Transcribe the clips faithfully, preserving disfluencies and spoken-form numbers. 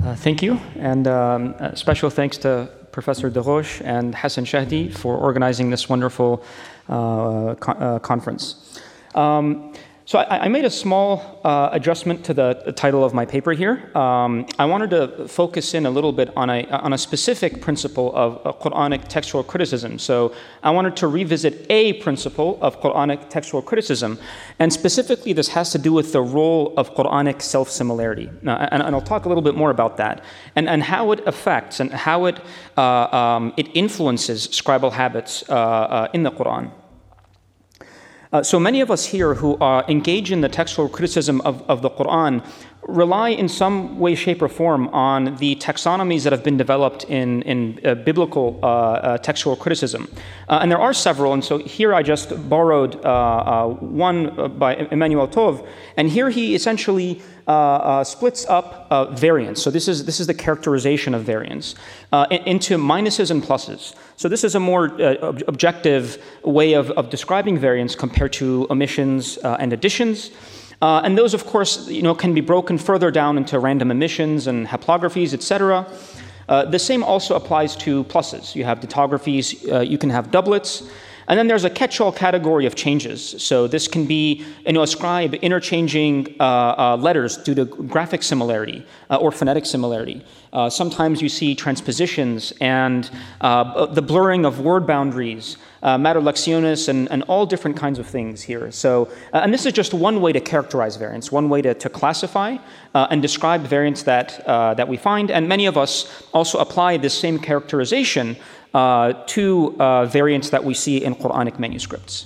Uh, thank you, and um, uh, special thanks to Professor Deroche and Hassan Shahdi for organizing this wonderful uh, co uh, conference. Um, so I, I made a small uh, adjustment to the, the title of my paper here. Um, I wanted to focus in a little bit on a, on a specific principle of uh, Quranic textual criticism. So I wanted to revisit a principle of Quranic textual criticism, and specifically this has to do with the role of Quranic self-similarity. Uh, and, and I'll talk a little bit more about that, and, and how it affects and how it, uh, um, it influences scribal habits uh, uh, in the Quran. Uh, so many of us here who uh, engage in the textual criticism of, of the Quran rely in some way, shape, or form on the taxonomies that have been developed in, in uh, biblical uh, uh, textual criticism. Uh, and there are several, and so here I just borrowed uh, uh, one by Emmanuel Tov, and here he essentially uh, uh, splits up uh, variance. So this is, this is the characterization of variance uh, into minuses and pluses. So this is a more uh, ob objective way of, of describing variance compared to omissions uh, and additions. Uh, and those, of course, you know, can be broken further down into random omissions and haplographies, et cetera. Uh, the same also applies to pluses. You have tautographies, uh, you can have doublets. And then there's a catch-all category of changes. So this can be, you know, a scribe interchanging uh, uh, letters due to graphic similarity uh, or phonetic similarity. Uh, sometimes you see transpositions and uh, the blurring of word boundaries, uh, mater lectionis, and, and all different kinds of things here. So, uh, and this is just one way to characterize variance, one way to, to classify uh, and describe variance that, uh, that we find. And many of us also apply this same characterization Uh, to uh, variants that we see in Quranic manuscripts.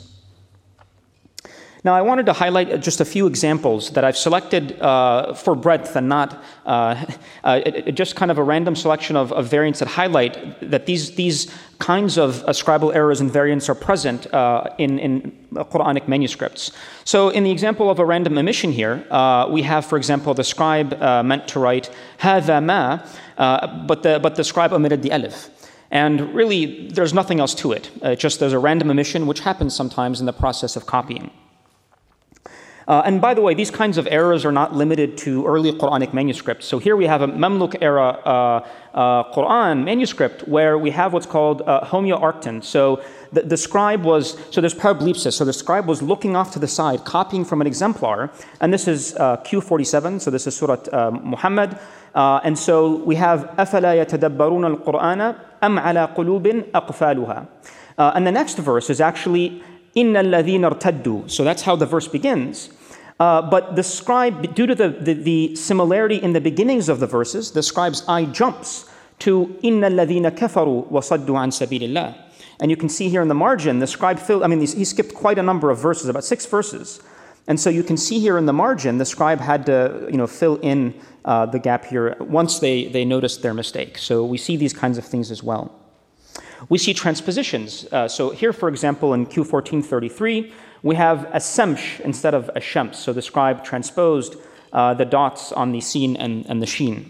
Now, I wanted to highlight just a few examples that I've selected uh, for breadth and not uh, uh, it, it just kind of a random selection of, of variants that highlight that these, these kinds of uh, scribal errors and variants are present uh, in, in Quranic manuscripts. So in the example of a random omission here, uh, we have, for example, the scribe uh, meant to write هذا ما, uh, but, the, but the scribe omitted the alif. And really, there's nothing else to it. Uh, just there's a random omission, which happens sometimes in the process of copying. Uh, and by the way, these kinds of errors are not limited to early Quranic manuscripts. So here we have a Mamluk era uh, uh, Quran manuscript where we have what's called uh, homoarcton. So the, the scribe was, so there's parablipsis. So the scribe was looking off to the side, copying from an exemplar. And this is uh, Q forty-seven. So this is Surah uh, Muhammad. Uh, and so we have أَفَلَا يَتَدَبَّرُونَ الْقُرْآنَ أَمْ عَلَى قُلُوبٍ أَقْفَالُهَا. Uh, and the next verse is actually إِنَّ الَّذِينَ ارْتَدُّوا. So that's how the verse begins. Uh, but the scribe, due to the, the, the similarity in the beginnings of the verses, the scribe's eye jumps to إِنَّ الَّذِينَ كَفَرُوا وَصَدُّوا عَنْ سَبِيلِ اللَّهِ. And you can see here in the margin, the scribe filled, I mean, he skipped quite a number of verses, about six verses. And so you can see here in the margin, the scribe had to, you know, fill in uh, the gap here once they, they noticed their mistake. So we see these kinds of things as well. We see transpositions. Uh, so here, for example, in Q fourteen thirty-three, we have a semsh instead of a shems. So the scribe transposed uh, the dots on the sin and, and the sheen.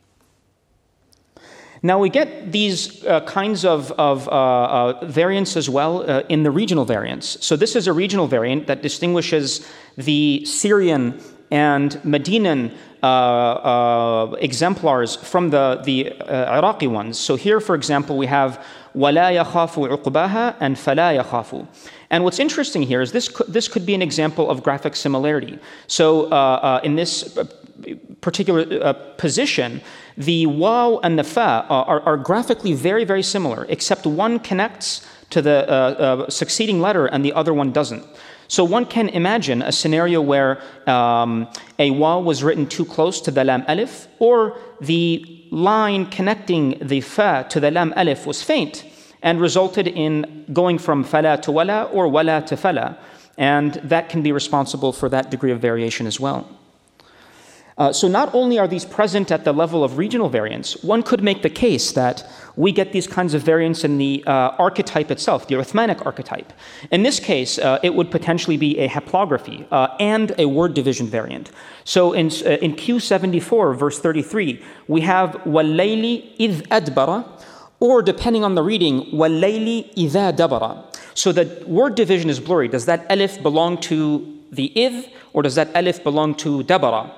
Now we get these uh, kinds of, of uh, uh, variants as well uh, in the regional variants. So this is a regional variant that distinguishes the Syrian and Medinan uh, uh, exemplars from the, the uh, Iraqi ones. So here, for example, we have وَلَا يَخَافُ عُقْبَاهَا and فَلَا يَخَافُ. And what's interesting here is this could, this could be an example of graphic similarity. So uh, uh, in this particular uh, position, the waw and the fa are, are graphically very, very similar, except one connects to the uh, uh, succeeding letter and the other one doesn't. So one can imagine a scenario where um, a waw was written too close to the lam alif, or the line connecting the fa to the lam alif was faint and resulted in going from fala to wala or wala to fala. And that can be responsible for that degree of variation as well. Uh, so not only are these present at the level of regional variants, one could make the case that we get these kinds of variants in the uh, archetype itself, the Uthmanic archetype. In this case, uh, it would potentially be a haplography uh, and a word division variant. So in, uh, in Q seventy-four, verse thirty-three, we have وَاللَّيْلِ إِذْ أَدْبَرَ, or depending on the reading, وَاللَّيْلِ إِذَا دَبَرَ. So the word division is blurry. Does that alif belong to the idh, or does that alif belong to dabara?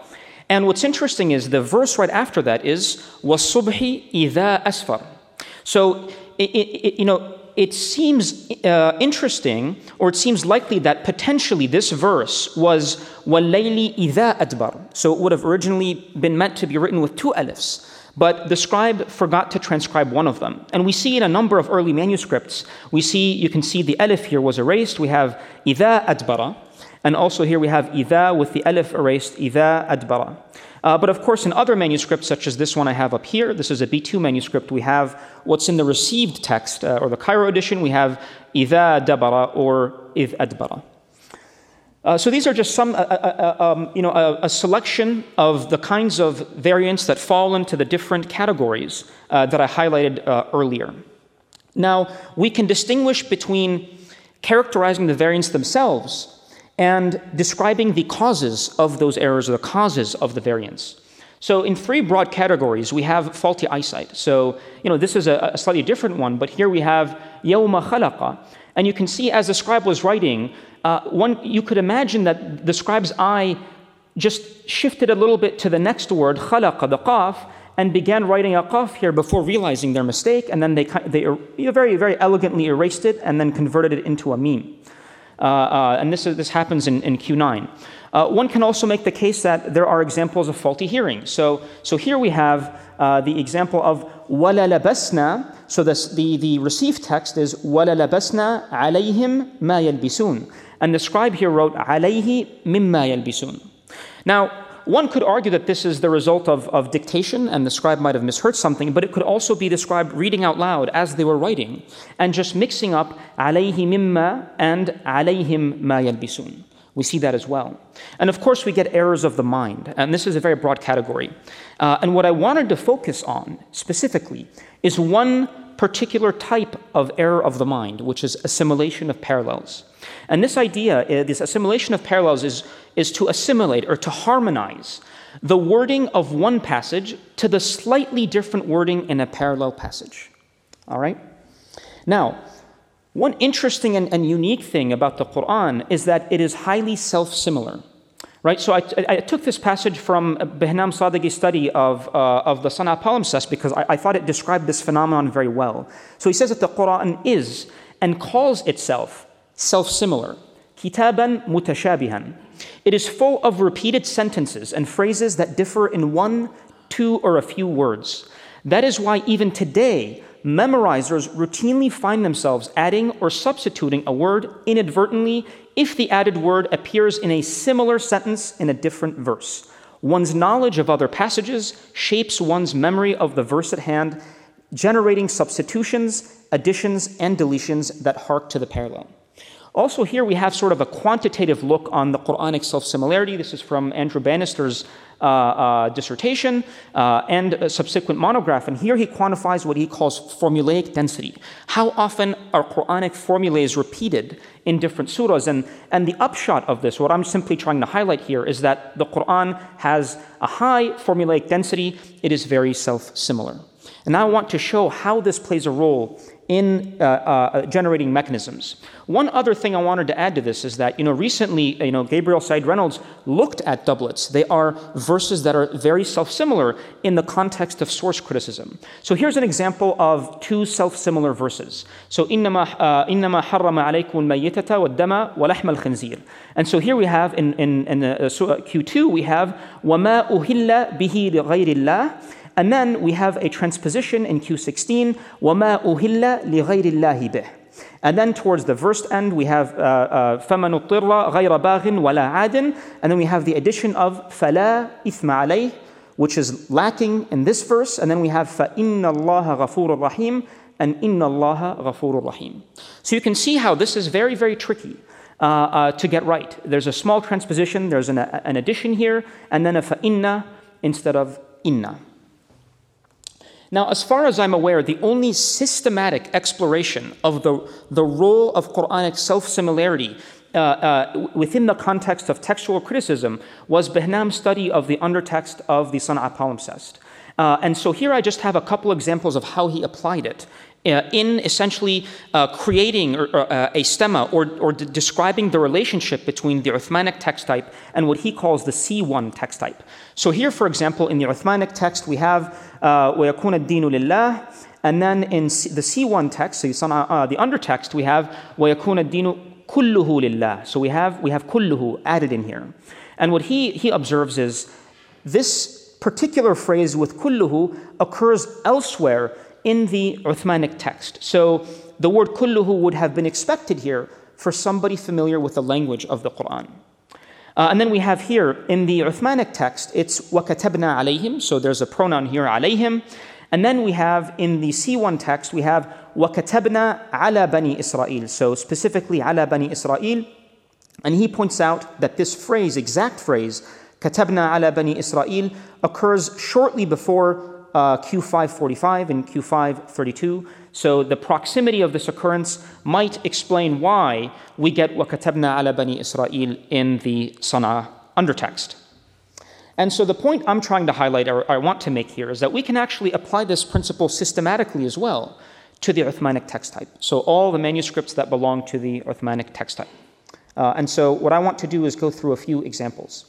And what's interesting is the verse right after that is وَالصُّبْحِ إِذَا أَسْفَرَ. So, it, it, you know, it seems uh, interesting, or it seems likely that potentially this verse was وَاللَّيْلِ إِذَا أَدْبَرَ. So it would have originally been meant to be written with two alifs, but the scribe forgot to transcribe one of them. And we see in a number of early manuscripts, we see, you can see the alif here was erased. We have إِذَا أَدْبَرَ. And also here we have إِذَا with the alif erased, إِذَا أَدْبَرَ. Uh, but of course, in other manuscripts, such as this one I have up here, this is a B two manuscript, we have what's in the received text, uh, or the Cairo edition, we have إِذَا دَبَرَ or إِذْ أَدْبَرَ. Uh, so these are just some, uh, uh, uh, um, you know, a, a selection of the kinds of variants that fall into the different categories uh, that I highlighted uh, earlier. Now, we can distinguish between characterizing the variants themselves and describing the causes of those errors, or the causes of the variance. So in three broad categories, we have faulty eyesight. So, you know, this is a, a slightly different one, but here we have يَوْمَ خَلَقَ. And you can see as the scribe was writing, uh, one, you could imagine that the scribe's eye just shifted a little bit to the next word, خَلَقَ, the qaf, and began writing a qaf here before realizing their mistake, and then they, they very, very elegantly erased it and then converted it into a meme. Uh, uh, and this, is, this happens in, in Q nine. Uh, one can also make the case that there are examples of faulty hearing. So, so here we have uh, the example of وَلَا لَبَسْنَا. So this, the, the received text is وَلَا لَبَسْنَا عَلَيْهِمْ مَا يَلْبِسُونَ. And the scribe here wrote عَلَيْهِ مِمَّا يَلْبِسُونَ. Now, one could argue that this is the result of, of dictation, and the scribe might have misheard something, but it could also be the scribe reading out loud as they were writing, and just mixing up عَلَيْهِ مِمَّا and عَلَيْهِمْ مَا يَلْبِسُونَ. We see that as well. And of course, we get errors of the mind, and this is a very broad category. Uh, and what I wanted to focus on specifically is one particular type of error of the mind, which is assimilation of parallels. And this idea, this assimilation of parallels, is, is to assimilate or to harmonize the wording of one passage to the slightly different wording in a parallel passage. All right? Now, one interesting and, and unique thing about the Quran is that it is highly self-similar. Right? So I, I took this passage from Behnam Sadiqi's study of, uh, of the Sana'a palimpsest because I, I thought it described this phenomenon very well. So he says that the Quran is and calls itself self-similar. Kitaban mutashabihan. It is full of repeated sentences and phrases that differ in one, two, or a few words. That is why even today, memorizers routinely find themselves adding or substituting a word inadvertently if the added word appears in a similar sentence in a different verse. One's knowledge of other passages shapes one's memory of the verse at hand, generating substitutions, additions, and deletions that hark to the parallel. Also here we have sort of a quantitative look on the Quranic self-similarity. This is from Andrew Bannister's uh, uh, dissertation uh, and a subsequent monograph. And here he quantifies what he calls formulaic density. How often are Quranic formulae repeated in different surahs? And, and the upshot of this, what I'm simply trying to highlight here, is that the Quran has a high formulaic density. It is very self-similar. And now I want to show how this plays a role in uh, uh, generating mechanisms. One other thing I wanted to add to this is that, you know, recently, you know, Gabriel Said Reynolds looked at doublets. They are verses that are very self-similar in the context of source criticism. So here's an example of two self-similar verses. So, إِنَّمَا إِنَّمَا حَرَّمَ عَلَيْكُمُ الْمَيِّتَةَ وَالدَّمَ وَلَحْمَ الْخِنْزِيرِ. And so here we have in, in, in uh, Q two, we have وَمَا أُهِلَّ بِهِ لِغَيْرِ اللَّهِ. And then we have a transposition in Q sixteen, وَمَا أُهِلَّ لِغَيْرِ اللَّهِ بِهِ. And then towards the verse end, we have فَمَنُ اضْطِرَّ غَيْرَ بَاغٍ وَلَا عَادٍ. And then we have the addition of فَلَا إِثْمَ عَلَيْهِ, which is lacking in this verse. And then we have فَإِنَّ اللَّهَ غَفُورٌ رَحِيمٌ and إِنَّ اللَّهَ غَفُورٌ رَحِيمٌ. So you can see how this is very, very tricky uh, uh, to get right. There's a small transposition, there's an, an addition here, and then a فَإِنَّ instead of إِنَّ. Now, as far as I'm aware, the only systematic exploration of the, the role of Quranic self-similarity uh, uh, within the context of textual criticism was Behnam's study of the undertext of the Sana'a palimpsest. Uh, and so here I just have a couple examples of how he applied it uh, in essentially uh, creating or, or, uh, a stemma or, or d- describing the relationship between the Uthmanic text type and what he calls the C one text type. So here, for example, in the Uthmanic text, we have uh, وَيَكُونَ الدِّينُ لِلَّهِ, and then in C- the C one text, so uh, the undertext, we have وَيَكُونَ الدِّينُ كُلُّهُ لِلَّهِ. So we have we have كُلُّهُ added in here. And what he, he observes is this particular phrase with kulluhu occurs elsewhere in the Uthmanic text. So the word kulluhu would have been expected here for somebody familiar with the language of the Quran. Uh, and then we have here in the Uthmanic text, it's وَكَتَبْنَا عَلَيْهِمْ, so there's a pronoun here, عَلَيْهِمْ. And then we have in the C one text, we have وَكَتَبْنَا عَلَى بَنِي إِسْرَائِيل, so specifically عَلَى بَنِي إِسْرَائِيل. And he points out that this phrase, exact phrase, كتبنا على بني إسرائيل, occurs shortly before uh, Q five forty-five and Q five thirty-two. So the proximity of this occurrence might explain why we get وَكَتَبْنَا عَلَى بَنِي إِسْرَائِيل in the Sana'a undertext. And so the point I'm trying to highlight, or I want to make here, is that we can actually apply this principle systematically as well to the Uthmanic text type. So all the manuscripts that belong to the Uthmanic text type. Uh, and so what I want to do is go through a few examples.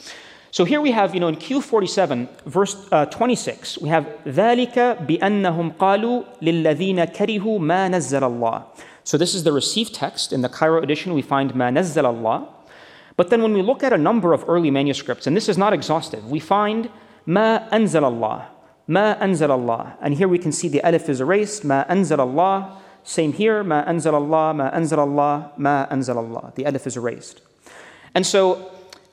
So here we have, you know, in Q forty-seven, verse uh, twenty-six, we have ذَلِكَ بِأَنَّهُمْ قَالُوا لِلَّذِينَ كَرِهُوا مَا نَزَّلَ اللَّهِ. So this is the received text. In the Cairo edition, we find مَا نَزَّلَ اللَّهِ. But then when we look at a number of early manuscripts, and this is not exhaustive, we find مَا أَنزَلَ اللَّهِ, مَا أَنزَلَ اللَّهِ. And here we can see the alif is erased, مَا أَنزَلَ اللَّهِ. Same here, مَا أَنزَلَ اللَّهِ, مَا أَنزَلَ اللَّهِ, مَا أَنزَلَ اللَّهِ. The alif is erased. And so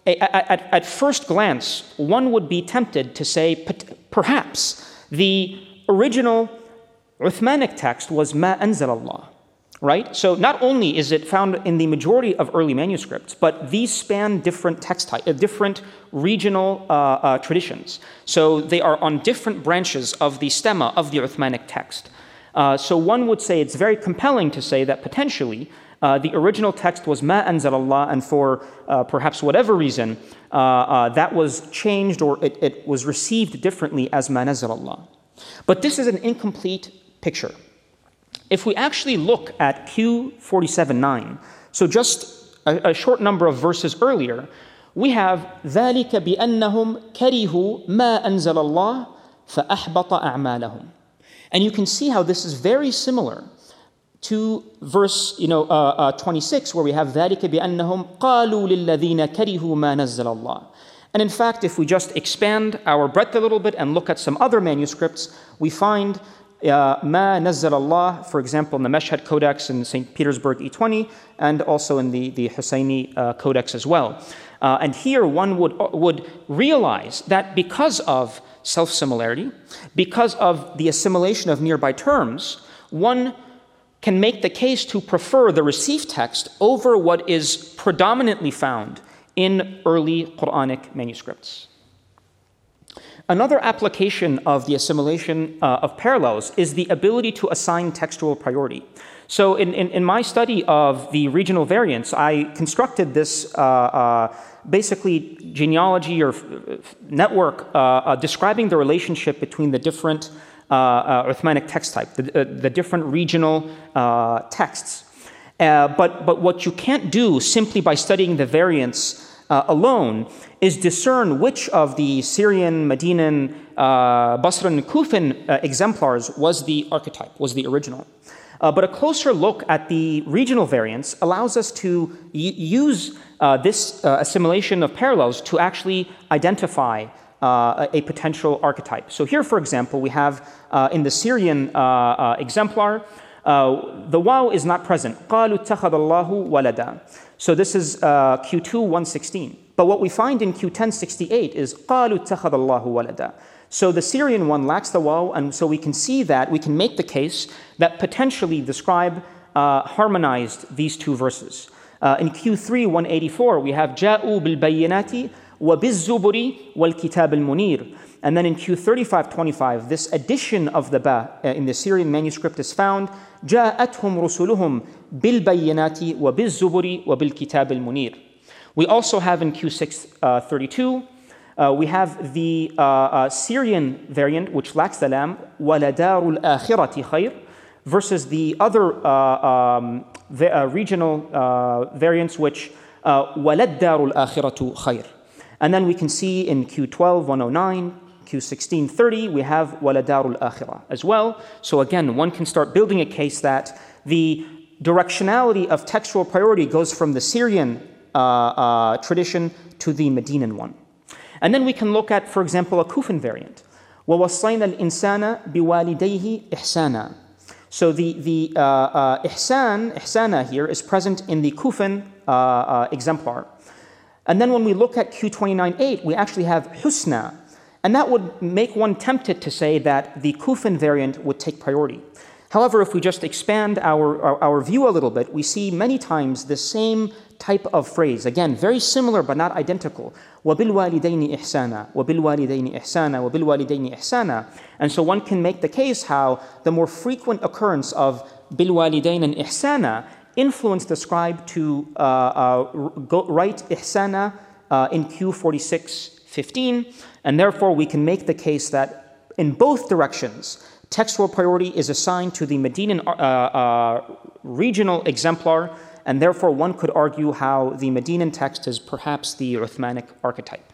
At, at first glance, one would be tempted to say perhaps the original Uthmanic text was Ma Anzal Allah, right? So not only is it found in the majority of early manuscripts, but these span different text types, uh, different regional uh, uh, traditions. So they are on different branches of the stemma of the Uthmanic text. Uh, so one would say it's very compelling to say that potentially Uh, the original text was Ma Anzal Allah, and for uh, perhaps whatever reason, uh, uh, that was changed or it, it was received differently as Ma Nazal Allah. But this is an incomplete picture. If we actually look at Q forty-seven nine, so just a, a short number of verses earlier, we have ذَلِكَ بِأَنَّهُمْ كَرِهُوا مَا أَنزَلَ اللَّهِ فَأَحْبَطَ أَعْمَالَهُم. And you can see how this is very similar to verse, you know, uh, uh, twenty-six, where we have ذَلِكَ بِأَنَّهُمْ قَالُوا لِلَّذِينَ كَرِهُوا مَا نَزَّلَ اللَّهِ. And in fact, if we just expand our breadth a little bit and look at some other manuscripts, we find uh, مَا نَزَّلَ اللَّهِ, for example, in the Mashhad Codex in Saint Petersburg E twenty, and also in the, the Husayni uh, Codex as well. Uh, and here one would, would realize that because of self-similarity, because of the assimilation of nearby terms, one can make the case to prefer the received text over what is predominantly found in early Quranic manuscripts. Another application of the assimilation uh, of parallels is the ability to assign textual priority. So in, in, in my study of the regional variants, I constructed this uh, uh, basically genealogy or network uh, uh, describing the relationship between the different Uh, uh, Uthmanic text type, the, uh, the different regional uh, texts. Uh, but, but what you can't do simply by studying the variants uh, alone is discern which of the Syrian, Medinan, uh, Basran, Kufan uh, exemplars was the archetype, was the original. Uh, but a closer look at the regional variants allows us to use uh, this uh, assimilation of parallels to actually identify Uh, a potential archetype. So here, for example, we have uh, in the Syrian uh, uh, exemplar, uh, the waw is not present. قَالُوا اتَّخَذَ اللَّهُ وَلَدًا. So this is uh, Q two one sixteen. But what we find in Q ten sixty-eight is قَالُوا اتَّخَذَ اللَّهُ وَلَدًا. So the Syrian one lacks the waw, and so we can see that, we can make the case that potentially the scribe uh, harmonized these two verses. Uh, in Q three one eighty-four, we have جَاءُوا بِالْبَيِّنَاتِ وَبِالزُّبُرِ وَالْكِتَابِ الْمُنِيرِ. And then in Q thirty-five twenty-five, this addition of the ba uh, in the Syrian manuscript is found, جَاءَتْهُمْ رُسُلُهُمْ بِالْبَيِّنَاتِ وَبِالزُّبُرِ وَبِالْكِتَابِ الْمُنِيرِ. We also have in Q six thirty-two, Uh, we have the uh, uh, Syrian variant, which lacks the lam, وَلَدَارُ الْآخِرَةِ خَيْرٌ, versus the other uh, um, the, uh, regional uh, variants, which uh, وَلَدَّارُ الْآخِرَةُ خَيْرٌ. And then we can see in Q twelve one oh nine, Q sixteen thirty, we have وَلَدَارُ الْآخِرَةِ as well. So again, one can start building a case that the directionality of textual priority goes from the Syrian uh, uh, tradition to the Medinan one. And then we can look at, for example, a Kufan variant. وَوَصَّيْنَا الْإِنسَانَ بِوَالِدَيْهِ إِحْسَانًا. So the, the uh, uh, ihsan, ihsana here is present in the Kufan uh, uh, exemplar. And then when we look at Q twenty-nine eight, we actually have husna. And that would make one tempted to say that the Kufan variant would take priority. However, if we just expand our, our, our view a little bit, we see many times the same type of phrase. Again, very similar but not identical. وَبِالْوَالِدَيْنِ إِحْسَانًا وَبِالْوَالِدَيْنِ إِحْسَانًا وَبِالْوَالِدَيْنِ إِحْسَانًا. And so one can make the case how the more frequent occurrence of بِالْوَالِدَيْنِ and إِحْسَانًا influenced the scribe to uh, uh, go, write إِحْسَانًا uh, in Q forty-six fifteen. And therefore, we can make the case that in both directions, textual priority is assigned to the Medinan uh, uh, regional exemplar, and therefore one could argue how the Medinan text is perhaps the Uthmanic archetype.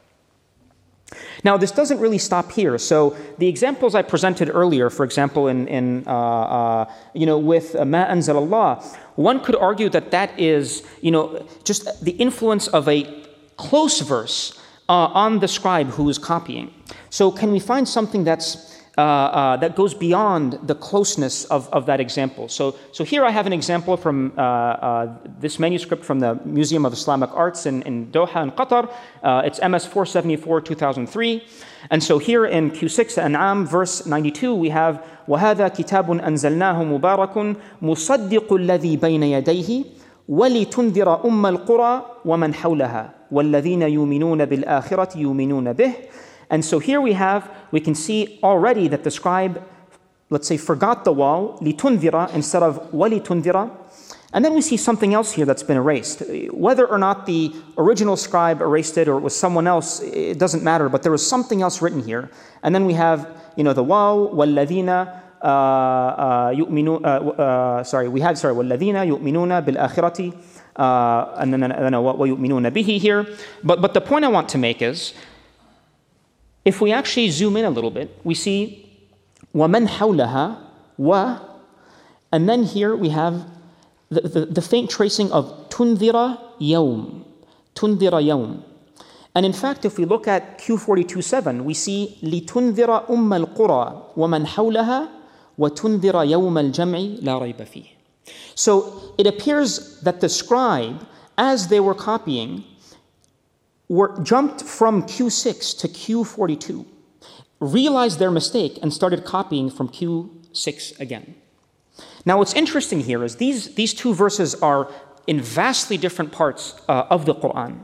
Now, this doesn't really stop here. So the examples I presented earlier, for example, in, in uh, uh, you know, with Ma Anzal Allah, one could argue that that is, you know, just the influence of a close verse Uh, on the scribe who is copying. So can we find something that's uh, uh, that goes beyond the closeness of, of that example? So, so here I have an example from uh, uh, this manuscript from the Museum of Islamic Arts in, in Doha in Qatar. Uh, it's M S four seventy-four two thousand three. And so here in Q six An'am verse ninety-two we have وَهَذَا كِتَابٌ أَنزَلْنَاهُ مُبَارَكٌ مُصَدِّقُ الَّذِي بَيْنَ يَدَيْهِ وَلِتُنذِرَ أُمَّ الْقُرَى وَمَنْ حَوْلَهَا وَالَّذِينَ يُؤْمِنُونَ بِالْآخِرَةِ يُؤْمِنُونَ بِهِ. And so here we have, we can see already that the scribe, let's say, forgot the waw, لِتُنذِرَ instead of وَلِتُنذِرَ. And then we see something else here that's been erased. Whether or not the original scribe erased it or it was someone else, it doesn't matter, but there was something else written here. And then we have, you know, the waw, وَالَّذِينَ Uh, uh, يؤمنون, uh, uh, sorry, we had, sorry, وَالَّذِينَ يُؤْمِنُونَ بِالْآخِرَةِ uh, and then وَيُؤْمِنُونَ بِهِ here. But, but the point I want to make is, if we actually zoom in a little bit, we see وَمَنْ حَوْلَهَا wa, and then here we have the, the, the faint tracing of تُنذِرَ يَوْمٍ تُنذِرَ يَوْمٍ. And in fact, if we look at Q forty-two seven, we see لِتُنذِرَ أُمَّ الْقُرَى وَمَنْ حَوْلَهَا وَتُنذِرَ يَوْمَ الْجَمْعِ لَا رَيْبَ فِيهِ. So it appears that the scribe, as they were copying, were jumped from Q six to Q forty-two, realized their mistake, and started copying from Q six again. Now what's interesting here is these, these two verses are in vastly different parts uh, of the Quran.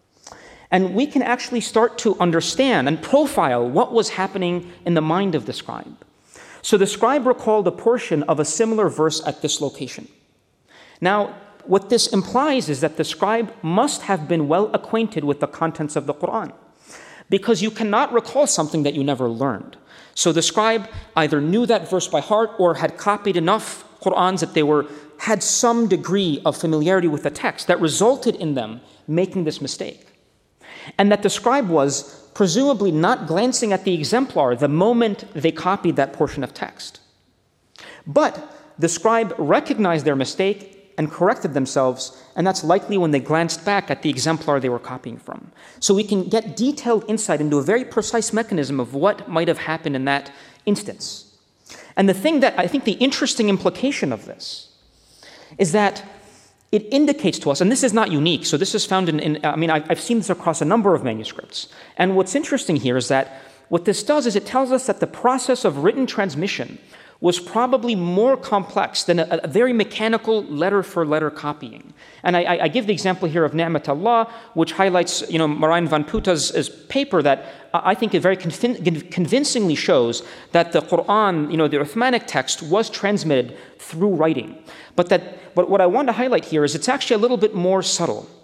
And we can actually start to understand and profile what was happening in the mind of the scribe. So the scribe recalled a portion of a similar verse at this location. Now, what this implies is that the scribe must have been well acquainted with the contents of the Quran, because you cannot recall something that you never learned. So the scribe either knew that verse by heart or had copied enough Qurans that they were had some degree of familiarity with the text that resulted in them making this mistake. And that the scribe was presumably not glancing at the exemplar the moment they copied that portion of text. But the scribe recognized their mistake and corrected themselves, and that's likely when they glanced back at the exemplar they were copying from. So we can get detailed insight into a very precise mechanism of what might have happened in that instance. And the thing that I think the interesting implication of this is that it indicates to us, and this is not unique, so this is found in, in I mean, I've, I've seen this across a number of manuscripts. And what's interesting here is that what this does is it tells us that the process of written transmission was probably more complex than a, a very mechanical letter-for-letter copying. And I, I give the example here of Ni'mat Allah, which highlights, you know, Marijn van Putte's paper that I think it very convin- convincingly shows that the Quran, you know, the Uthmanic text was transmitted through writing. But that, but what I want to highlight here is it's actually a little bit more subtle.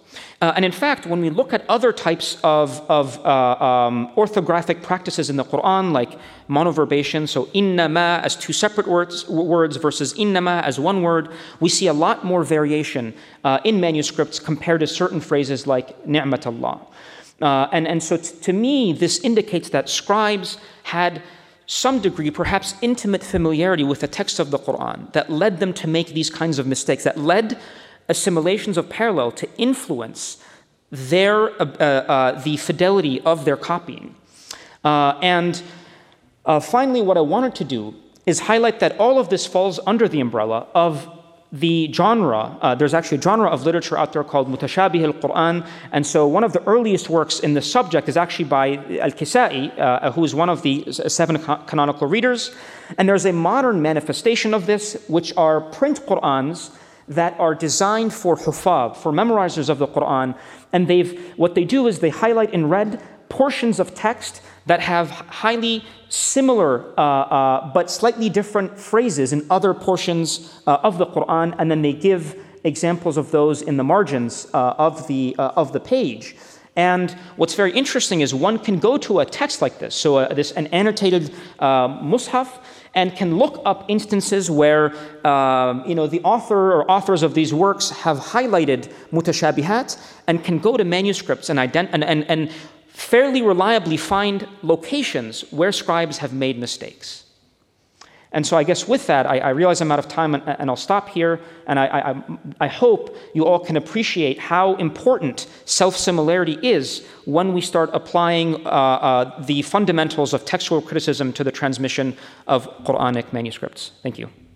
Uh, and in fact, when we look at other types of, of uh, um, orthographic practices in the Quran, like monoverbation, so innama as two separate words, words versus innama as one word, we see a lot more variation uh, in manuscripts compared to certain phrases like ni'matallah. Uh, and, and so t- to me, this indicates that scribes had some degree, perhaps intimate familiarity with the text of the Quran that led them to make these kinds of mistakes, that led assimilations of parallel to influence their uh, uh, the fidelity of their copying. Uh, and uh, finally, what I wanted to do is highlight that all of this falls under the umbrella of the genre. Uh, there's actually a genre of literature out there called Mutashabih al-Quran, and so one of the earliest works in this subject is actually by Al-Kisa'i, uh, who is one of the seven canonical readers. And there's a modern manifestation of this, which are print Qur'ans that are designed for hufab, for memorizers of the Quran. And they've what they do is they highlight in red portions of text that have highly similar uh, uh, but slightly different phrases in other portions uh, of the Quran, and then they give examples of those in the margins uh, of the uh, of the page. And what's very interesting is one can go to a text like this, so uh, this an annotated uh, mushaf, and can look up instances where um, you know the author or authors of these works have highlighted mutashabihat, and can go to manuscripts and ident- and, and, and fairly reliably find locations where scribes have made mistakes. And so I guess with that, I, I realize I'm out of time, and, and I'll stop here. And I, I, I hope you all can appreciate how important self-similarity is when we start applying uh, uh, the fundamentals of textual criticism to the transmission of Quranic manuscripts. Thank you.